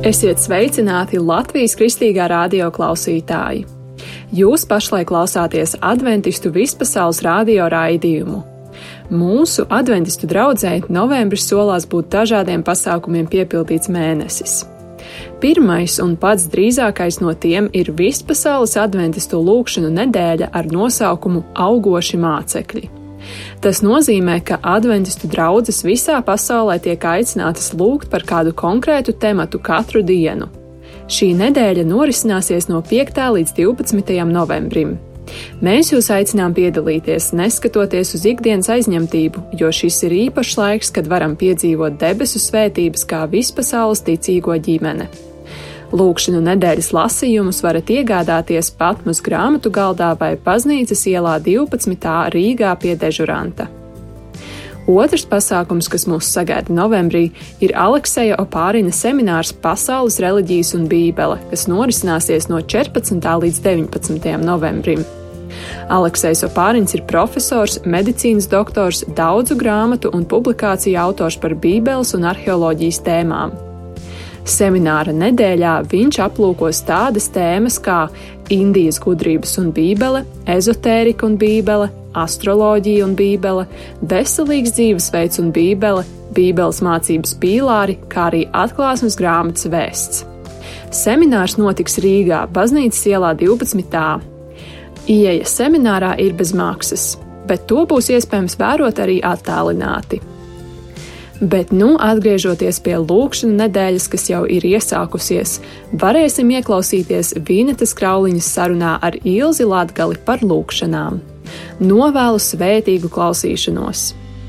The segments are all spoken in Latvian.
Esiet sveicināti Latvijas Kristīgā radio klausītāji! Jūs pašlaik klausāties Adventistu vispasaules radio raidījumu. Mūsu adventistu draudzē novembris solās būt dažādiem pasākumiem piepildīts mēnesis. Pirmais un pats drīzākais no tiem ir vispasaules adventistu lūgšanu nedēļa ar nosaukumu Augoši mācekļi. Tas nozīmē, ka adventistu draudzes visā pasaulē tiek aicinātas lūgt par kādu konkrētu tematu katru dienu. Šī nedēļa norisināsies no 5. līdz 12. novembrim. Mēs jūs aicinām piedalīties, neskatoties uz ikdienas aizņemtību, jo šis ir īpašs laiks, kad varam piedzīvot debesu svētības kā vispasaules ticīgo ģimene. Lūgšanu nedēļas lasījumus varat iegādāties Patmos grāmatu galdā vai Baznīcas ielā 12. Rīgā pie dežuranta. Otrs pasākums, kas mūs sagaida novembrī, ir Alekseja Opārina seminārs Pasaules reliģijas un bībele, kas norisināsies no 14. līdz 19. novembrim. Aleksejs Opārins ir profesors, medicīnas doktors, daudzu grāmatu un publikāciju autors par bībeles un arheoloģijas tēmām. Semināra nedēļā viņš aplūkos tādas tēmas kā Indijas gudrības un bībele, ezotērika un bībele, astroloģija un bībele, veselīgs dzīvesveids un bībele, bībeles mācības pīlāri, kā arī atklāsmes grāmatas vēsts. Seminārs notiks Rīgā, Baznīcas ielā 12. Ieeja seminārā ir bez maksas, bet to būs iespējams vērot arī attālināti. Bet atgriežoties pie lūgšanu nedēļas, kas jau ir iesākusies, varēsim ieklausīties Vīnetes Krauliņas sarunā ar Ilzi Latgali par lūgšanām. Novēlu svētīgu klausīšanos!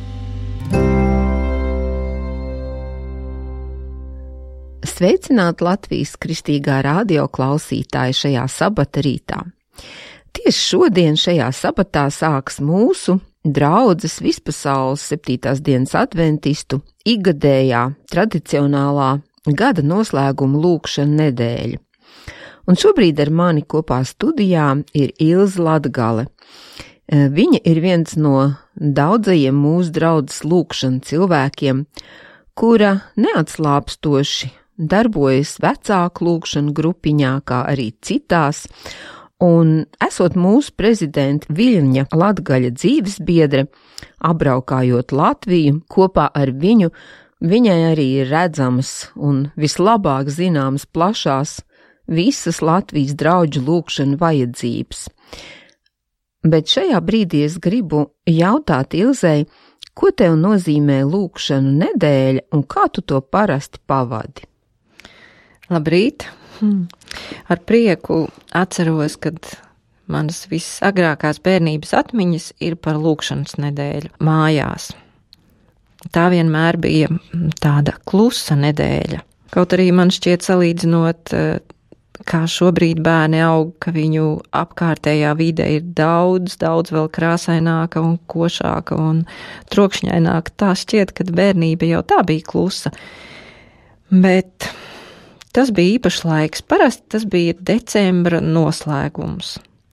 Sveicināt Latvijas Kristīgā radio klausītāji šajā sabata rītā. Tieši šodien šajā sabatā sāks mūsu draudzes vispasaules 7. dienas adventistu ikgadējā tradicionālā gada noslēguma lūgšana nedēļa. Un šobrīd ar mani kopā studijā ir Ilze Latgale. Viņa ir viens no daudzajiem mūsu draudzes lūgšana cilvēkiem, kura neatslāpstoši darbojas vecāku lūgšanu grupiņā, kā arī citās, un esot mūsu prezidenta Viļņa Latgaļa dzīvesbiedre, apbraukājot Latviju kopā ar viņu, viņai arī ir redzamas un vislabāk zināmas plašās visas Latvijas draudžu lūgšanu vajadzības. Bet šajā brīdī es gribu jautāt Ilzei, ko tev nozīmē lūgšanu nedēļa un kā tu to parasti pavadi? Labrīt! Ar prieku atceros, kad manas visagrākās bērnības atmiņas ir par lūgšanas nedēļu mājās. Tā vienmēr bija tāda klusa nedēļa. Kaut arī man šķiet salīdzinot, kā šobrīd bērni aug, ka viņu apkārtējā vide ir daudz vēl krāsaināka un košāka un trokšņaināka. Tā šķiet, ka bērnība jau tā bija klusa. Bet tas bija īpašs laiks. Parasti tas bija decembra noslēgums.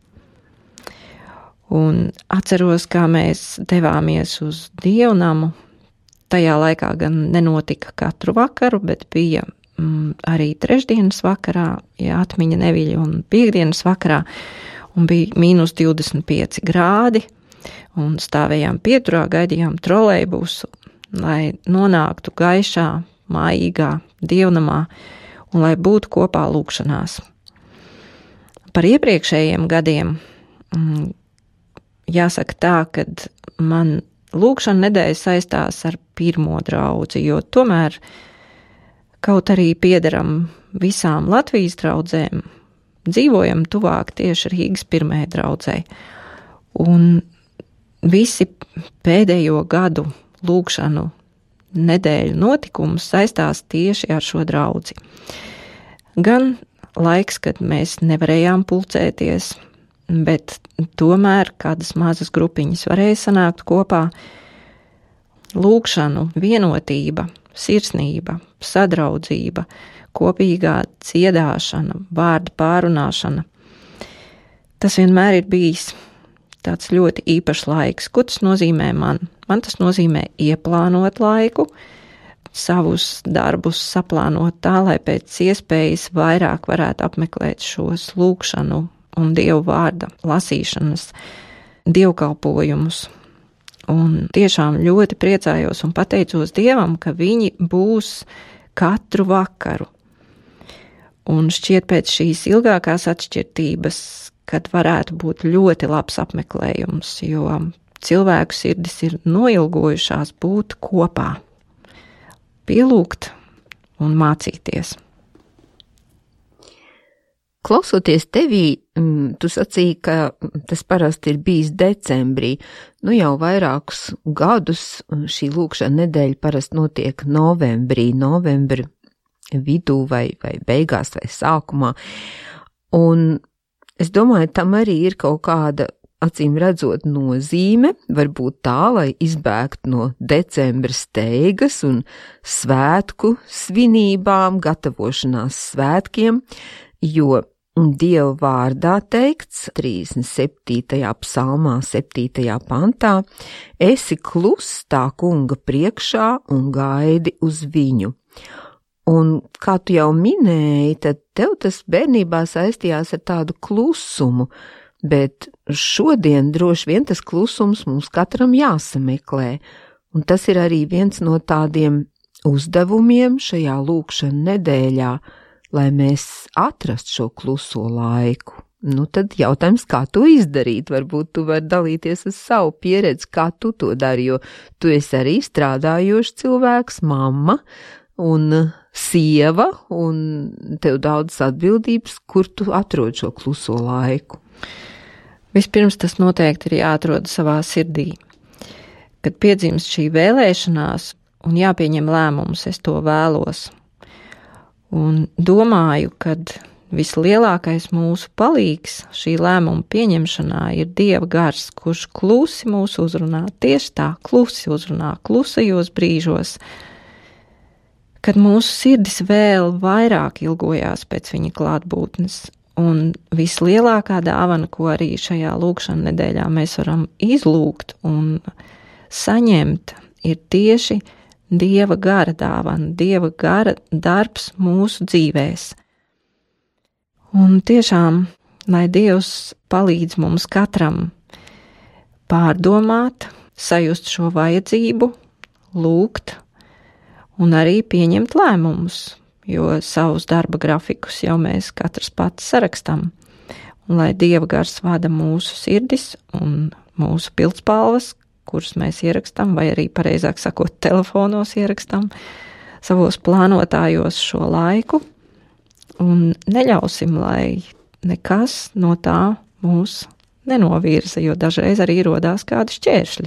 Un atceros, kā mēs devāmies uz dievnamu. Tajā laikā gan nenotika katru vakaru, bet bija arī trešdienas vakarā, ja atmiņa neviļ, un piekdienas vakarā, un bija -25 grādi, un stāvējām pieturā, gaidījām trolejbusu, lai nonāktu gaišā, mājīgā dievnamā, un lai būtu kopā lūgšanās. Par iepriekšējiem gadiem jāsaka tā, ka man lūgšana nedēļa saistās ar pirmo draudzi, jo tomēr kaut arī piederam visām Latvijas draudzēm, dzīvojam tuvāk tieši Rīgas pirmajai draudzei. Un visi pēdējo gadu lūgšanu nedēļu notikums saistās tieši ar šo draudzi. Gan laiks, kad mēs nevarējām pulcēties, bet tomēr kādas mazas grupiņas varēja sanākt kopā. Lūgšanu, vienotība, sirsnība, sadraudzība, kopīgā dziedāšana, vārdu pārunāšana. Tas vienmēr ir bijis tāds ļoti īpašs laiks. Ko tas nozīmē man? Man tas nozīmē ieplānot laiku, savus darbus saplānot tā, lai pēc iespējas vairāk varētu apmeklēt šos lūgšanu un Dievu vārda lasīšanas dievkalpojumus. Un tiešām ļoti priecājos un pateicos Dievam, ka viņi būs katru vakaru. Un šķiet pēc šīs ilgākās atšķirtības, kad varētu būt ļoti labs apmeklējums, jo cilvēku sirdis ir noilgojušās būt kopā, pielūgt un mācīties. Klausoties tevī, tu sacīji, ka tas parasti ir bijis decembrī. Nu jau vairākus gadus šī lūkšana nedēļa parasti notiek novembrī, novembra vidū vai beigās vai sākumā. Un es domāju, tam arī ir kaut kāda, acīm redzot, nozīme, varbūt tā, lai izbēgtu no decembra steigas un svētku svinībām, gatavošanās svētkiem, jo Dieva vārdā teikts 37. psalmā 7. pantā: esi kluss tā kunga priekšā un gaidi uz viņu. Un, kā tu jau minēji, tad tev tas bērnībā saistījās ar tādu klusumu, bet šodien droši vien tas klusums mums katram jāsameklē, un tas ir arī viens no tādiem uzdevumiem šajā lūkšana nedēļā, lai mēs atrastu šo kluso laiku. Nu tad jautājums, kā to izdarīt, varbūt tu vari dalīties ar savu pieredzi, kā tu to dari, jo tu esi arī strādājošs cilvēks, mamma un sieva, un tev daudz atbildības, kur tu atrod šo kluso laiku. Vispirms tas noteikti ir jāatrod savā sirdī. Kad piedzimst šī vēlēšanās un jāpieņem lēmums, es to vēlos. Un domāju, kad vislielākais mūsu palīgs šī lēmuma pieņemšanā ir Dieva gars, kurš klusi mūs uzrunā, tieši tā, klusi uzrunā, klusajos brīžos, kad mūsu sirdis vēl vairāk ilgojās pēc viņa klātbūtnes. Un vislielākā dāvana, ko arī šajā lūkšana nedēļā mēs varam izlūgt un saņemt, ir tieši Dieva gara dāvana, Dieva gara darbs mūsu dzīvēs. Un tiešām, lai Dievs palīdz mums katram pārdomāt, sajust šo vajadzību, lūgt un arī pieņemt lēmumus, jo savus darba grafikus jau mēs katrs pats sarakstam. Un lai Dieva gars vada mūsu sirdis un mūsu pildspalvas, kurus mēs ierakstam, vai arī pareizāk sakot, telefonos ierakstam, savos plānotājos šo laiku, un neļausim, lai nekas no tā mūs nenovirza, jo dažreiz arī rodās kādi šķēršļi.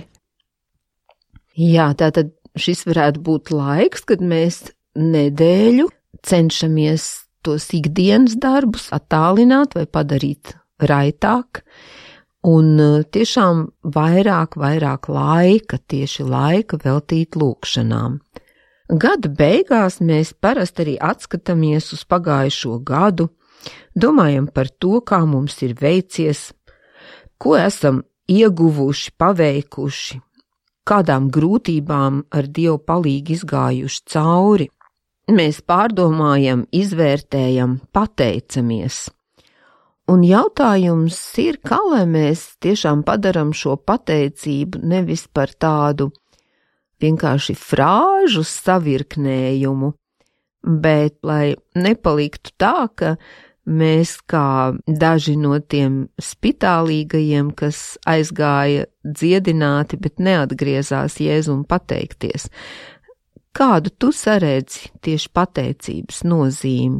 Jā, tātad šis varētu būt laiks, kad mēs nedēļu cenšamies tos ikdienas darbus attālināt vai padarīt raitāk, un tiešām vairāk laika, tieši laika veltīt lūkšanām. Gada beigās mēs parasti arī atskatāmies uz pagājušo gadu, domājam par to, kā mums ir veicies, ko esam ieguvuši, paveikuši, kādām grūtībām ar Dievu palīgu izgājuši cauri. Mēs pārdomājam, izvērtējam, pateicamies. Un jautājums ir, kā lai mēs tiešām padaram šo pateicību nevis par tādu vienkārši frāžu savirknējumu, bet lai nepaliktu tā, ka mēs kā daži no tiem spitālīgajiem, kas aizgāja dziedināti, bet neatgriezās Jēzum pateikties. Kādu tu saredzi tieši pateicības nozīmi?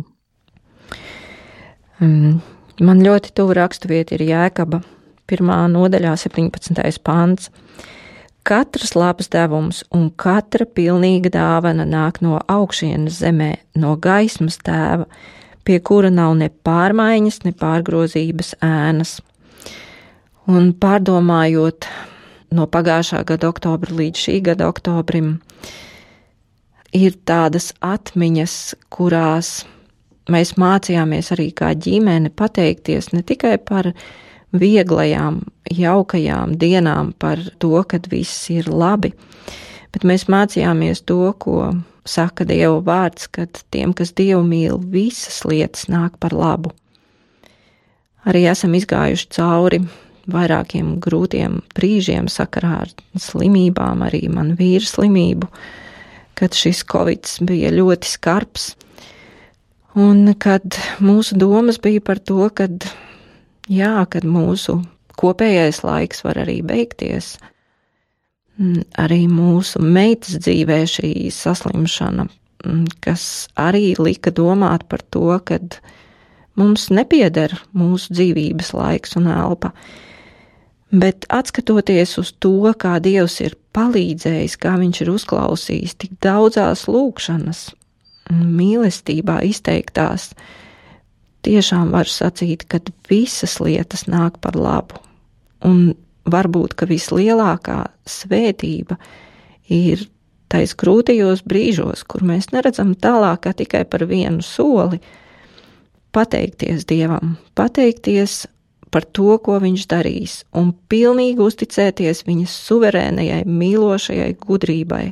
Man ļoti tuvu raksturvieta ir Jēkaba 1. nodaļā 17. pants. Katrs labs devums un katra pilnīga dāvana nāk no augšienes zemē, no gaismas tēva, pie kura nav ne pārmaiņas, ne pārgrozības ēnas. Un pārdomājot no pagājušā gada oktobra līdz šī gada oktobrim, ir tādas atmiņas, kurās mēs mācījāmies arī kā ģimene pateikties ne tikai par vieglajām, jaukajām dienām, par to, kad viss ir labi, bet mēs mācījāmies to, ko saka Dieva vārds, ka tiem, kas Dievu mīl, visas lietas nāk par labu. Arī esam izgājuši cauri vairākiem grūtiem brīžiem sakarā ar slimībām, arī man vīra slimību, kad šis Covids bija ļoti skarbs. Un kad mūsu domas bija par to, kad mūsu kopējais laiks var arī beigties, arī mūsu meitas dzīvē šī saslimšana, kas arī lika domāt par to, kad mums nepieder mūsu dzīvības laiks un elpa. Bet atskatoties uz to, kā Dievs ir palīdzējis, kā viņš ir uzklausījis tik daudzās lūgšanas, mīlestībā izteiktās, tiešām var sacīt, ka visas lietas nāk par labu. Un varbūt, ka vislielākā svētība ir tais grūtajos brīžos, kur mēs neredzam tālāk kā tikai par vienu soli, pateikties Dievam, pateikties par to, ko viņš darīs, un pilnīgi uzticēties viņa suverēnajai, mīlošajai gudrībai,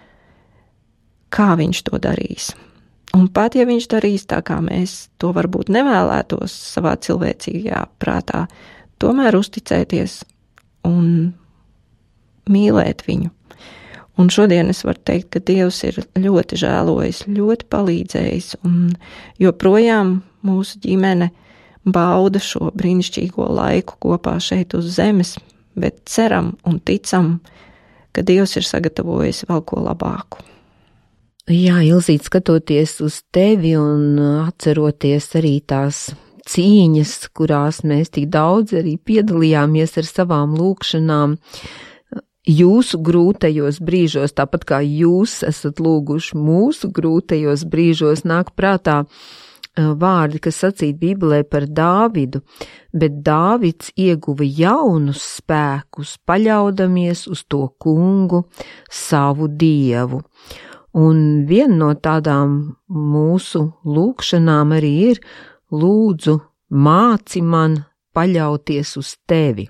kā viņš to darīs. Un pat, ja viņš darīs tā, kā mēs to varbūt nevēlētos savā cilvēcīgajā prātā, tomēr uzticēties un mīlēt viņu. Un šodien es varu teikt, ka Dievs ir ļoti žēlojis, ļoti palīdzējis, un joprojām mūsu ģimene bauda šo brīnišķīgo laiku kopā šeit uz zemes, bet ceram un ticam, ka Dievs ir sagatavojis vēl ko labāku. Jā, Ilzīt, skatoties uz tevi un atceroties arī tās cīņas, kurās mēs tik daudz arī piedalījāmies ar savām lūkšanām, jūsu grūtajos brīžos, tāpat kā jūs esat lūguši mūsu grūtajos brīžos, nāk prātā vārdi, kas sacīt Bībelē par Dāvidu, bet Dāvids ieguva jaunus spēkus, paļaudamies uz to kungu, savu Dievu. Un viena no tādām mūsu lūkšanām arī ir: lūdzu, māci man paļauties uz tevi.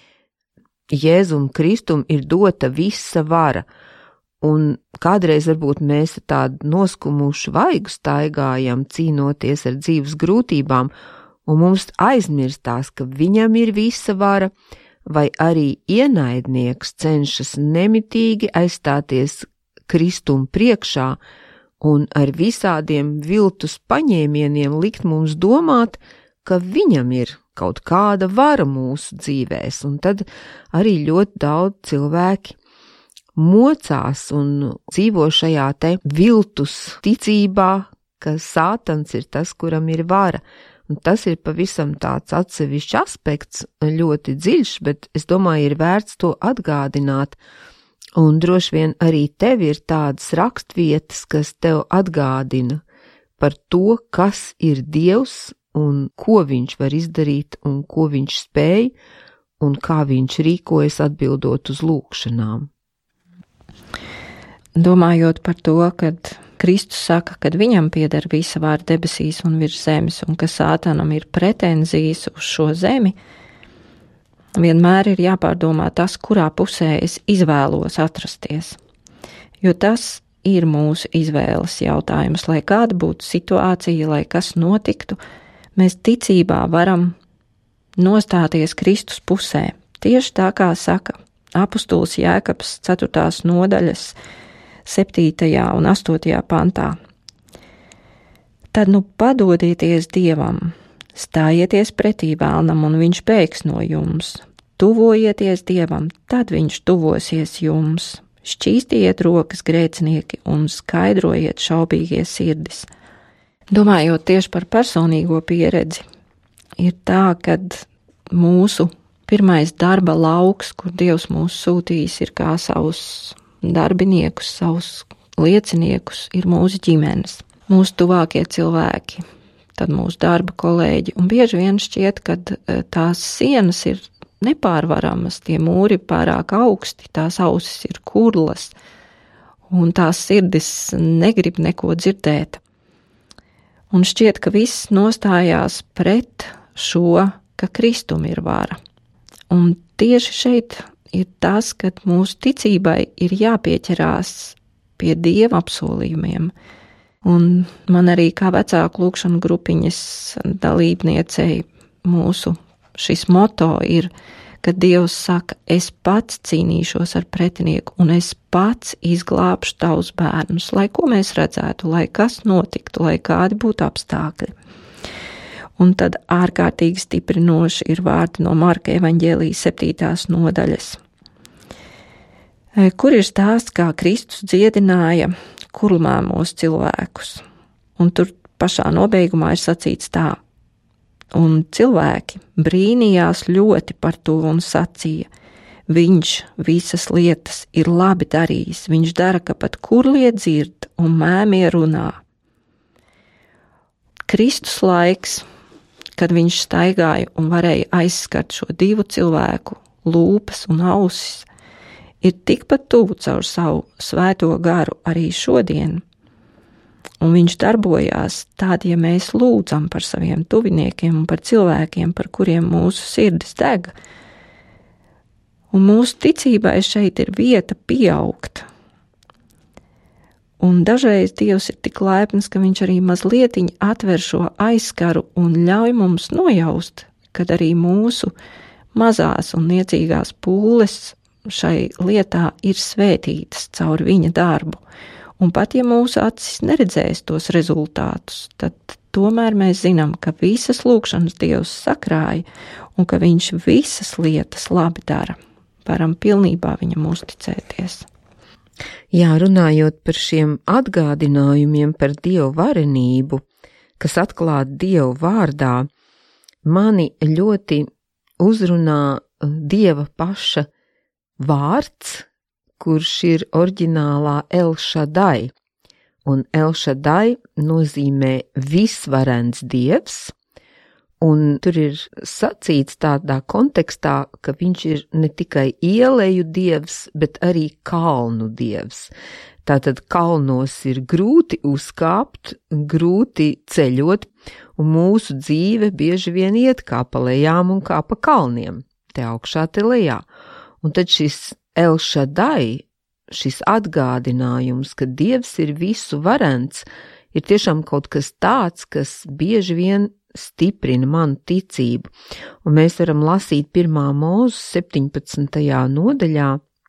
Jēzum Kristum ir dota visa vara, un kādreiz varbūt mēs ar tādu noskumušu vaigu staigājam, cīnoties ar dzīves grūtībām, un mums aizmirstās, ka viņam ir visa vara, vai arī ienaidnieks cenšas nemitīgi aizstāties Kristum priekšā un ar visādiem viltus paņēmieniem likt mums domāt, ka viņam ir kaut kāda vara mūsu dzīvēs, un tad arī ļoti daudz cilvēki mocās un dzīvo šajā te viltus ticībā, ka Sātans ir tas, kuram ir vara. Un tas ir pavisam tāds atsevišķs aspekts, ļoti dziļš, bet es domāju, ir vērts to atgādināt. Un droši vien arī tev ir tādas rakstvietas, kas tev atgādina par to, kas ir Dievs un ko viņš var izdarīt un ko viņš spēj un kā viņš rīkojas atbildot uz lūkšanām. Domājot par to, kad Kristus saka, ka viņam pieder visa vara debesīs un virs zemes, un ka Sātanam ir pretenzijas uz šo zemi, vienmēr ir jāpārdomā tas, kurā pusē es izvēlos atrasties. Jo tas ir mūsu izvēles jautājums, lai kāda būtu situācija, lai kas notiktu, mēs ticībā varam nostāties Kristus pusē. Tieši tā kā saka apustulis Jēkabs 4. nodaļas 7. un 8. pantā. Tad nu padodieties Dievam, stājieties pretī vēlnam, un viņš bēgs no jums. Tuvojieties Dievam, tad viņš tuvosies jums. Šķīstiet rokas grēcinieki un skaidrojiet šaubīgie sirdis. Domājot tieši par personīgo pieredzi, ir tā, kad mūsu pirmais darba lauks, kur Dievs mūs sūtījis, ir kā savus darbiniekus, savus lieciniekus, ir mūsu ģimenes, mūsu tuvākie cilvēki, tad mūsu darba kolēģi, un bieži vien šķiet, ka tās sienas ir nepārvaramas, tie mūri pārāk augsti, tās ausis ir kurlas, un tās sirdis negrib neko dzirdēt. Un šķiet, ka viss nostājās pret šo, ka Kristum ir vara. Un tieši šeit ir tas, ka mūsu ticībai ir jāpieķerās pie Dieva apsolījumiem. Un man arī kā vecāku lūkšanu grupiņas dalībniecei mūsu šis moto ir, ka Dievs saka, es pats cīnīšos ar pretinieku un es pats izglābšu tavus bērnus, lai ko mēs redzētu, lai kas notiktu, lai kādi būtu apstākļi. Un tad ārkārtīgi stiprinoši ir vārdi no Marka evaņģēlijas 7. nodaļas, kur ir stāsts, kā Kristus dziedināja kurlmēmos cilvēkus. Un tur pašā nobeigumā ir sacīts tā. Un cilvēki brīnījās ļoti par to un sacīja, viņš visas lietas ir labi darījis, viņš dara, ka pat kurlie dzird un mēmie runā. Kristus laiks, kad viņš staigāja un varēja aizskart šo divu cilvēku lūpas un ausis, ir tikpat tuvu caur savu svēto garu arī šodien. Un viņš darbojās tādi, ja mēs lūdzam par saviem tuviniekiem un par cilvēkiem, par kuriem mūsu sirdis deg. Un mūsu ticībai šeit ir vieta pieaugt. Un dažreiz Dievs ir tik laipns, ka viņš arī mazlietiņi atver šo aizskaru un ļauj mums nojaust, kad arī mūsu mazās un niecīgās pūles šai lietā ir svētītas caur viņa darbu. Un pat ja mūsu acis neredzēs tos rezultātus, tad tomēr mēs zinām, ka visas lūkšanas Dievs sakrāja un ka viņš visas lietas labi dara. Varam pilnībā viņam uzticēties. Jā, runājot par šiem atgādinājumiem par Dievu varenību, kas atklāta Dievu vārdā, mani ļoti uzrunā Dieva paša vārds, kurš ir oriģinālā El Shaddai, un El Shaddai nozīmē visvarens Dievs, un tur ir sacīts tādā kontekstā, ka viņš ir ne tikai ieleju Dievs, bet arī kalnu Dievs. Tātad kalnos ir grūti uzkāpt, grūti ceļot, un mūsu dzīve bieži vien iet kā pa lejām un kā pa kalniem, te augšā, te lejā. Un tad šis El Shaddai, šis atgādinājums, ka Dievs ir visu varens, ir tiešām kaut kas tāds, kas bieži vien stiprina manu ticību. Un mēs varam lasīt 1. Mūzes 17. nodaļā,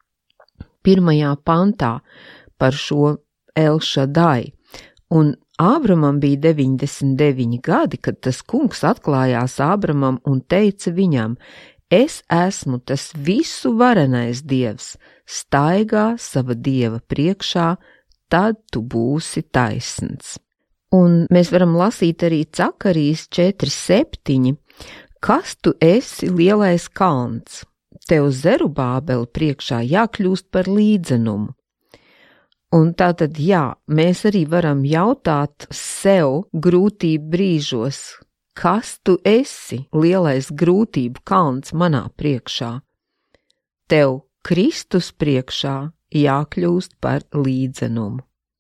1. pantā par šo El Shaddai. Un Ābramam bija 99 gadi, kad tas kungs atklājās Ābramam un teica viņam, es esmu tas visu varenais Dievs, staigā sava Dieva priekšā, tad tu būsi taisns. Un mēs varam lasīt arī Cakarijas 4:7, kas tu esi lielais kalns, tev Zerubābeli priekšā jākļūst par līdzenumu. Un tātad, jā, mēs arī varam jautāt sev grūtību brīžos, kas tu esi, lielais grūtību kalns manā priekšā? Tev Kristus priekšā jākļūst par līdzenumu.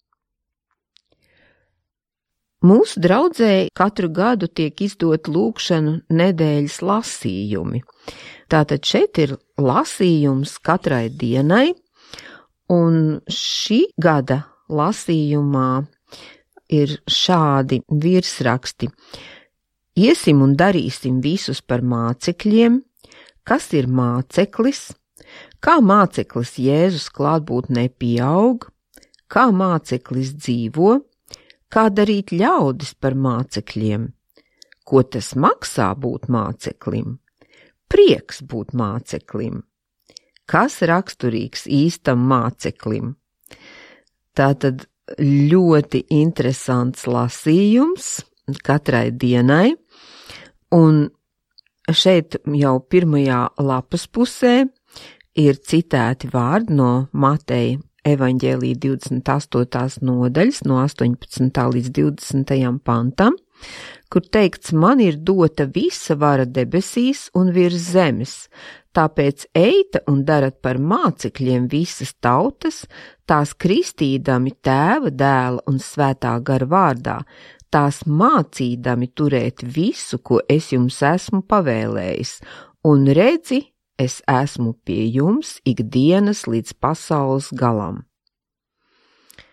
Mūsu draudzē katru gadu tiek izdot lūkšanu nedēļas lasījumi. Tātad šeit ir lasījums katrai dienai, un šī gada lasījumā ir šādi virsraksti. Iesim un darīsim visus par mācekļiem, kas ir māceklis, kā māceklis Jēzus klātbūtnē pieaug, kā māceklis dzīvo, kā darīt ļaudis par mācekļiem, ko tas maksā būt māceklim, prieks būt māceklim, kas raksturīgs īstam māceklim. Tātad ļoti interesants lasījums katrai dienai, un šeit jau pirmajā lapas pusē ir citēti vārdi no Mateja evaņģēlija 28. nodaļas, no 18. līdz 20. pantam, kur teikts, man ir dota visa vara debesīs un virs zemes, tāpēc eita un darat par mācekļiem visas tautas, tās kristīdami Tēva, Dēla un Svētā gara vārdā, tās mācīdami turēt visu, ko es jums esmu pavēlējis, un redzi, es esmu pie jums ikdienas līdz pasaules galam.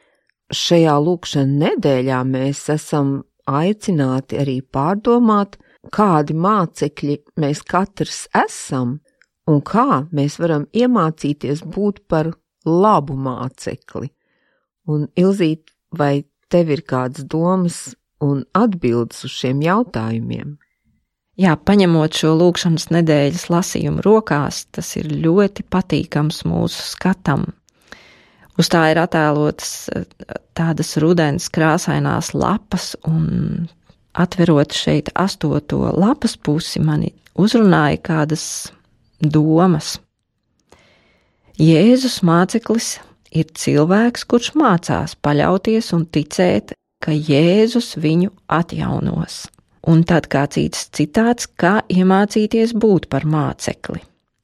šajā lūkšana nedēļā mēs esam aicināti arī pārdomāt, kādi mācekļi mēs katrs esam un kā mēs varam iemācīties būt par labu mācekli. Un, Ilzīt, vai tev ir kādas domas un atbildes uz šiem jautājumiem? Jā, paņemot šo lūkšanas nedēļas lasījumu rokās, tas ir ļoti patīkams mūsu skatam. Uz tā ir attēlotas tādas rudens krāsainās lapas, un atverot šeit 8. lapas pusi, mani uzrunāja kādas domas. Jēzus māceklis ir cilvēks, kurš mācās paļauties un ticēt, ka Jēzus viņu atjaunos. Un tad kāds cits citāts, kā iemācīties būt par mācekli.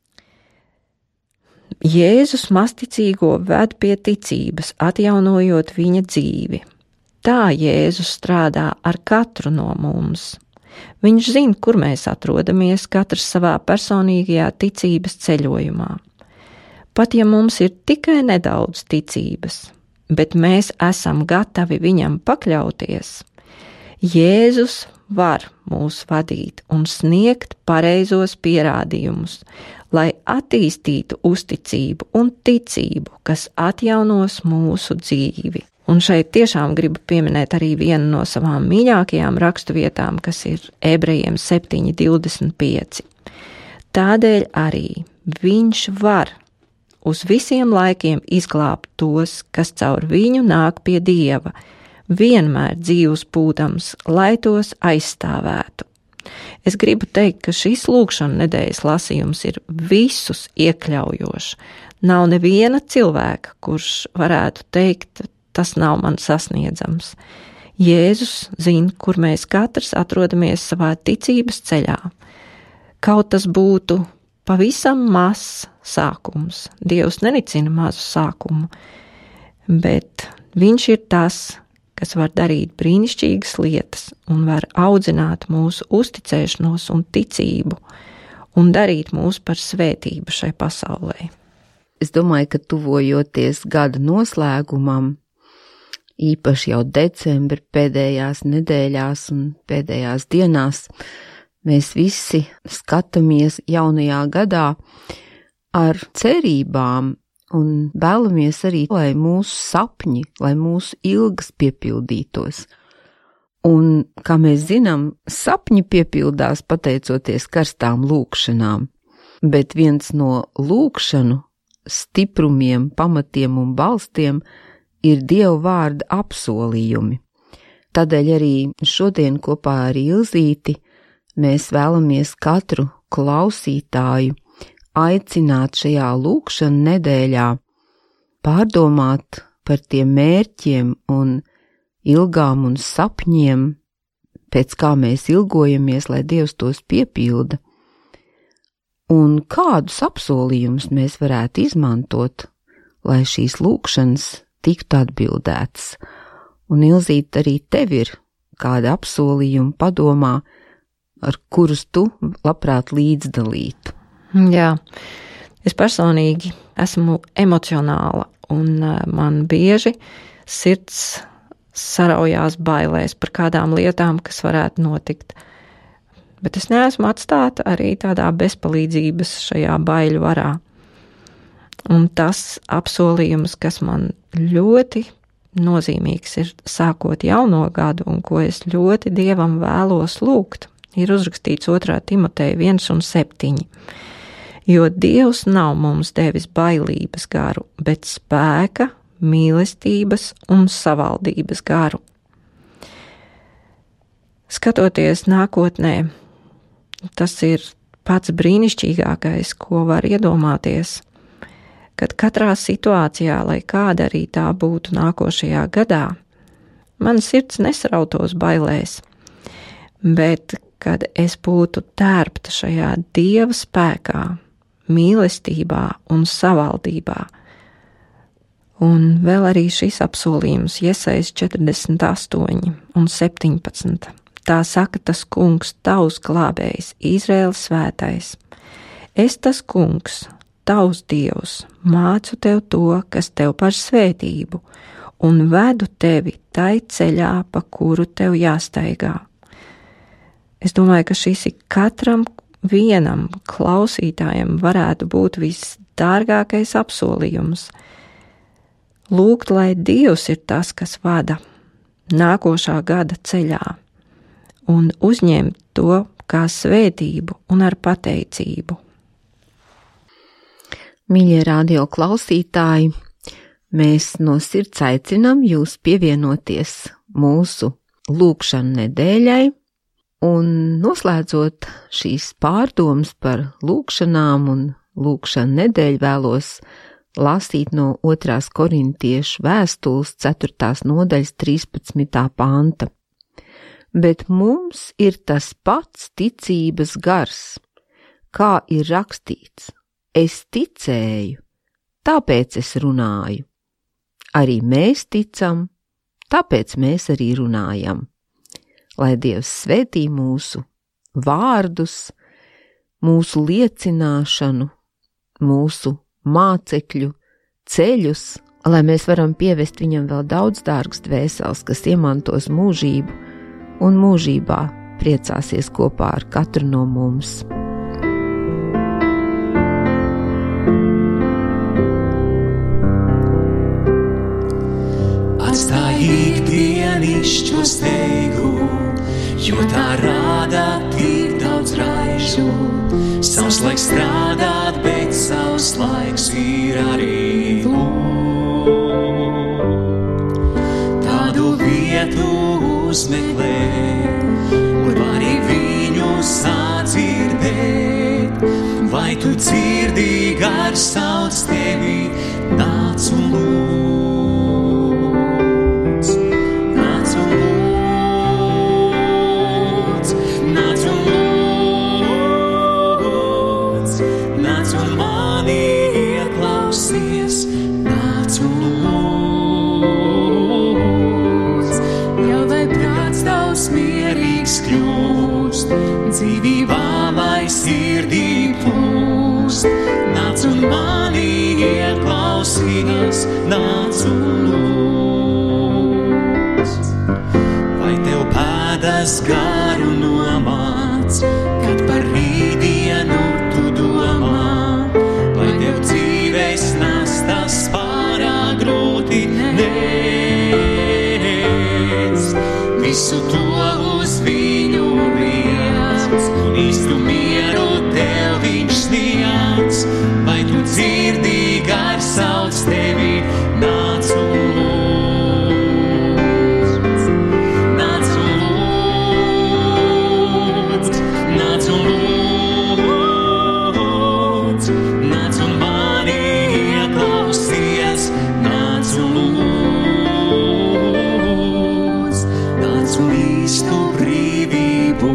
Jēzus masticīgo ved pie ticības, atjaunojot viņa dzīvi. Tā Jēzus strādā ar katru no mums. Viņš zina, kur mēs atrodamies, katrs savā personīgajā ticības ceļojumā. Pat ja mums ir tikai nedaudz ticības, bet mēs esam gatavi viņam pakļauties, Jēzus var mūs vadīt un sniegt pareizos pierādījumus, lai attīstītu uzticību un ticību, kas atjaunos mūsu dzīvi. Un šeit tiešām gribu pieminēt arī vienu no savām mīļākajām raksturvietām, kas ir Ebrejiem 7:25. Tādēļ arī viņš var uz visiem laikiem izglābt tos, kas caur viņu nāk pie Dieva, vienmēr dzīvus būdams, lai tos aizstāvētu. Es gribu teikt, ka šis lūkšana nedēļas lasījums ir visus iekļaujošs. Nav neviena cilvēka, kurš varētu teikt, tas nav man sasniedzams. Jēzus zina, kur mēs katrs atrodamies savā ticības ceļā. Kaut tas būtu pavisam mazs sākums. Dievs nenicina mazu sākumu, bet viņš ir tas, kas var darīt brīnišķīgas lietas un var audzināt mūsu uzticēšanos un ticību un darīt mūs par svētību šai pasaulē. Es domāju, ka tuvojoties gada noslēgumam, īpaši jau decembra pēdējās nedēļās un pēdējās dienās, mēs visi skatāmies jaunajā gadā ar cerībām un vēlamies arī, lai mūsu sapņi, lai mūsu ilgas piepildītos. Un, kā mēs zinām, sapņi piepildās pateicoties karstām lūkšanām, bet viens no lūkšanu stiprumiem, pamatiem un balstiem ir Dieva vārda apsolījumi. Tādēļ arī šodien kopā ar Ilzīti mēs vēlamies katru klausītāju aicināt šajā lūkšana nedēļā pārdomāt par tiem mērķiem un ilgām un sapņiem, pēc kā mēs ilgojamies, lai Dievs tos piepilda, un kādus apsolījumus mēs varētu izmantot, lai šīs lūkšanas tiktu atbildētas. Un, Ilzīt, arī tev ir kādi apsolījumi padomā, ar kurus tu labprāt līdzdalītu. Jā, es personīgi esmu emocionāla un man bieži sirds saraujās bailēs par kādām lietām, kas varētu notikt. Bet es neesmu atstāta arī tādā bezpalīdzības šajā baiļu varā. Un tas apsolījums, kas man ļoti nozīmīgs ir sākot jauno gadu un ko es ļoti Dievam vēlos lūgt, ir uzrakstīts 2. Timoteja 1:7. Jo Dievs nav mums devis bailības garu, bet spēka, mīlestības un savaldības garu. Skatoties nākotnē, tas ir pats brīnišķīgākais, ko var iedomāties, kad katrā situācijā, lai kāda arī tā būtu nākošajā gadā, man sirds nesrautos bailēs, bet kad es būtu tērpta šajā Dieva spēkā, mīlestībā un savaldībā. Un vēl arī šis apsolījums Jesajas 48:17. Tā saka tas kungs, tavs glābējs, Izraēlas svētais. Es tas kungs, tavs Dievs, mācu tev to, kas tev par svētību, un vedu tevi tai ceļā, pa kuru tev jāstaigā. Es domāju, ka šis ir katram vienam klausītājam varētu būt visdārgākais apsolījums. Lūgt, lai Dievs ir tas, kas vada nākošā gada ceļā, un uzņemt to kā svētību un ar pateicību. Mīļie radio klausītāji, mēs no sirds aicinām jūs pievienoties mūsu lūgšanu nedēļai, un noslēdzot šīs pārdomas par lūgšanām un lūgšanu nedēļu vēlos lasīt no 2. Korintiešu vēstules 4. nodaļas 13. panta. Bet mums ir tas pats ticības gars, kā ir rakstīts, es ticēju, tāpēc es runāju. Arī mēs ticam, tāpēc mēs arī runājam. Lai Dievs svētī mūsu vārdus, mūsu liecināšanu, mūsu mācekļu ceļus, lai mēs varam pievest viņam vēl daudz dārgas dvēseles, kas iemantos mūžību un mūžībā priecāsies kopā ar katru no mums. Atstāj ikdienišķo steigu, jo tā rāda tik daudz raižu. Savs laiks strādāt, bet savs laiks ir arī lūgt. Tādu vietu uzmeklē, kur vari viņu sadzirdēt. Vai tu dzirdi, gars sauc tevi, nāc un lūdz. Dzīvībā, lai sirdī plūst, nāc un mani ieklausīties, nāc un lūdz. Vai tev pēdas garu nomāc, kad par rītdienu tu domā, vai tev dzīves nastas pārāk grūti nes, visu to uz viņu un īstu mieru tev viņš sniedz, vai tu dzirdi, gars sauc tevi, nāc un lūdz. Nāc un lūdz, nāc un lūdz, nāc un mani ieklausies, nāc un lūdz, nāc un īstu brīvību.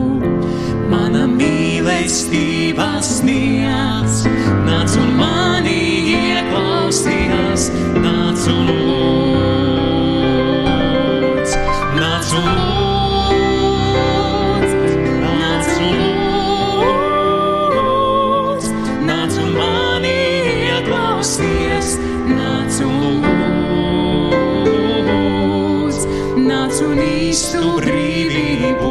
Mīlestības sniedz, nāc un mani ieklausījās, nāc un lūdz, nāc un lūdz, nāc un lūdz, nāc un mani ieklausījās, nāc un lūdz, nāc un īstu brīvību.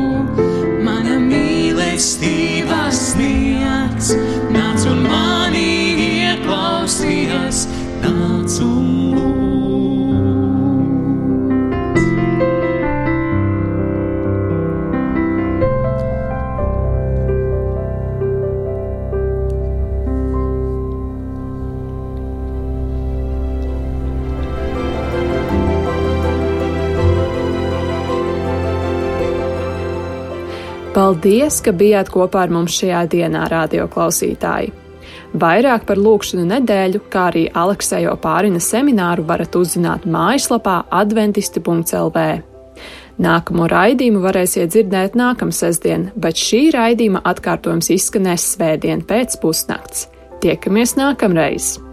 Mīlestības sniedz, nāc un mani ieklausījās, nāc un lūdz. Paldies, ka bijāt kopā ar mums šajā dienā, radio klausītāji! Vairāk par lūgšanu nedēļu, kā arī Aleksejo Pārina semināru varat uzzināt mājaslapā adventisti.lv. Nākamo raidījumu varēsiet dzirdēt nākamsestdien, bet šī raidījuma atkārtojums izskanēs svētdien pēc pusnakts. Tiekamies nākamreiz!